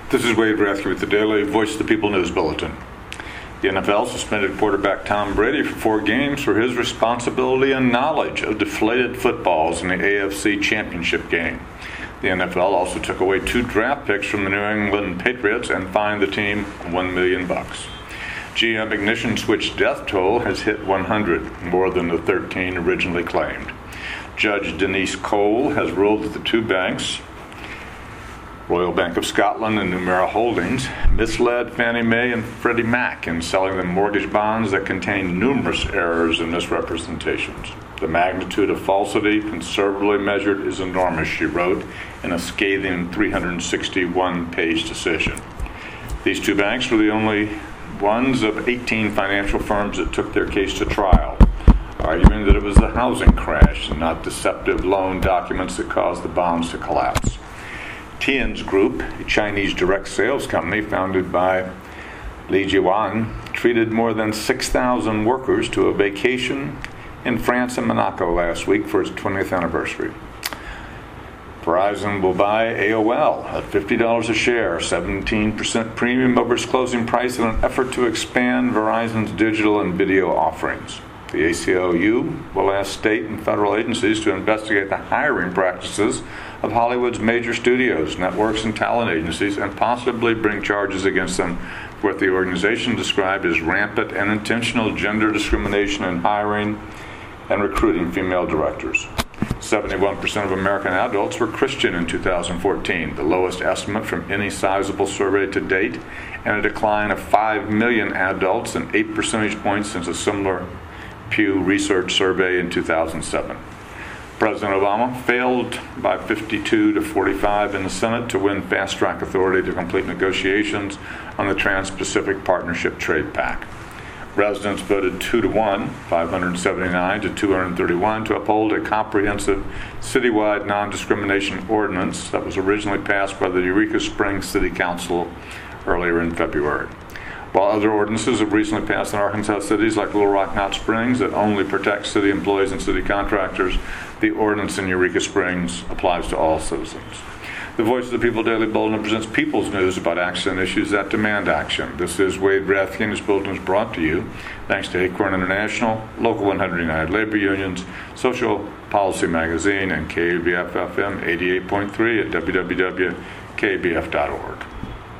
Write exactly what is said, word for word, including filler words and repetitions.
This is Wade Rathke with the Daily Voice of the People News Bulletin. The N F L suspended quarterback Tom Brady for four games for his responsibility and knowledge of deflated footballs in the A F C Championship game. The N F L also took away two draft picks from the New England Patriots and fined the team one million bucks. G M ignition switch death toll has hit one hundred, more than the thirteen originally claimed. Judge Denise Cole has ruled that the two banks, Royal Bank of Scotland and Numera Holdings, misled Fannie Mae and Freddie Mac in selling them mortgage bonds that contained numerous errors and misrepresentations. The magnitude of falsity, conservatively measured, is enormous, she wrote in a scathing three hundred sixty-one page decision. These two banks were the only ones of eighteen financial firms that took their case to trial, arguing that it was the housing crash and not deceptive loan documents that caused the bonds to collapse. Tian's Group, a Chinese direct sales company founded by Li Jiwan, treated more than six thousand workers to a vacation in France and Monaco last week for its twentieth anniversary. Verizon will buy A O L at fifty dollars a share, seventeen percent premium over its closing price in an effort to expand Verizon's digital and video offerings. The A C L U will ask state and federal agencies to investigate the hiring practices of Hollywood's major studios, networks, and talent agencies, and possibly bring charges against them for what the organization described as rampant and intentional gender discrimination in hiring and recruiting female directors. seventy-one percent of American adults were Christian in two thousand fourteen, the lowest estimate from any sizable survey to date, and a decline of five million adults and eight percentage points since a similar Pew Research survey in two thousand seven. President Obama failed by fifty-two to forty-five in the Senate to win fast-track authority to complete negotiations on the Trans-Pacific Partnership Trade Pact. Residents voted two to one, five hundred seventy-nine to two hundred thirty-one, to uphold a comprehensive citywide non-discrimination ordinance that was originally passed by the Eureka Springs City Council earlier in February. While other ordinances have recently passed in Arkansas cities like Little Rock, Hot Springs that only protect city employees and city contractors, the ordinance in Eureka Springs applies to all citizens. The Voice of the People Daily Bulletin presents people's news about action and issues that demand action. This is Wade Rathke, and this bulletin is brought to you thanks to Acorn International, Local one hundred United Labor Unions, Social Policy Magazine, and K B F F M eighty-eight point three at w w w dot k b f dot org.